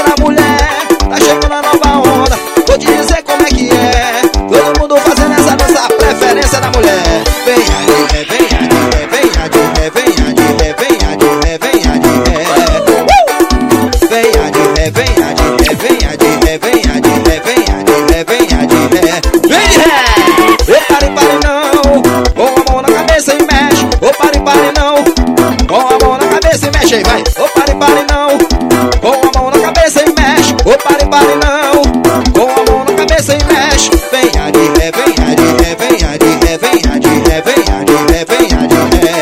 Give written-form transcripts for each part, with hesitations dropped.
para a mulher, tá chegando a nova onda. Vou te dizer como é que é. Todo mundo fazendo essa dança, a preferência da mulher. Venha de ré, venha de ré, venha de ré, venha de ré, venha de ré, venha de ré. Venha de ré, venha de ré, venha de ré, venha de ré, venha de ré, venha de ré. Vem de ré! Ô pare, pare não, com a mão na cabeça e mexe. Ô pare, pare não, com a mão na cabeça e mexe. Vai! Ô pare, pare não, com a mão na cabeça e mexe. Ô pare, pare não, com a mão na cabeça e mexe. Venha de ré, venha de ré, venha de ré, venha de ré, venha de ré, venha de ré.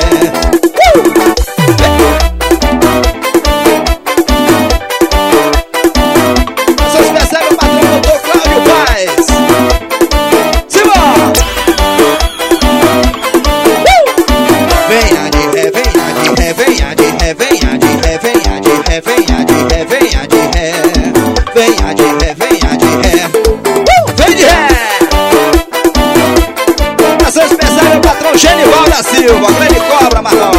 Vocês percebem o patrão doutor Cláudio Paz? Simbora! Venha de ré, venha de ré, venha de ré, venha de ré, venha de ré, venha de ré, venha de ré. Venha de ré, venha de ré. Vem de ré! Vocês percebem o patrão Genival da Silva, grande cobra, Marlão.